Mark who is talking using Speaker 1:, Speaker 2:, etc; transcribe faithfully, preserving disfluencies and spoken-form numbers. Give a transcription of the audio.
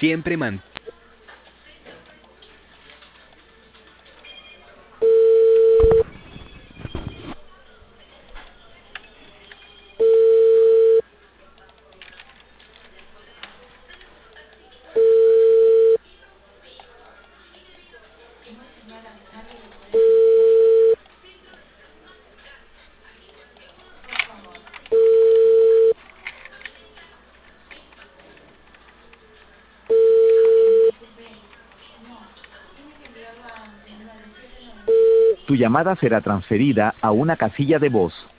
Speaker 1: siempre man...
Speaker 2: Tu llamada será transferida a una casilla de voz.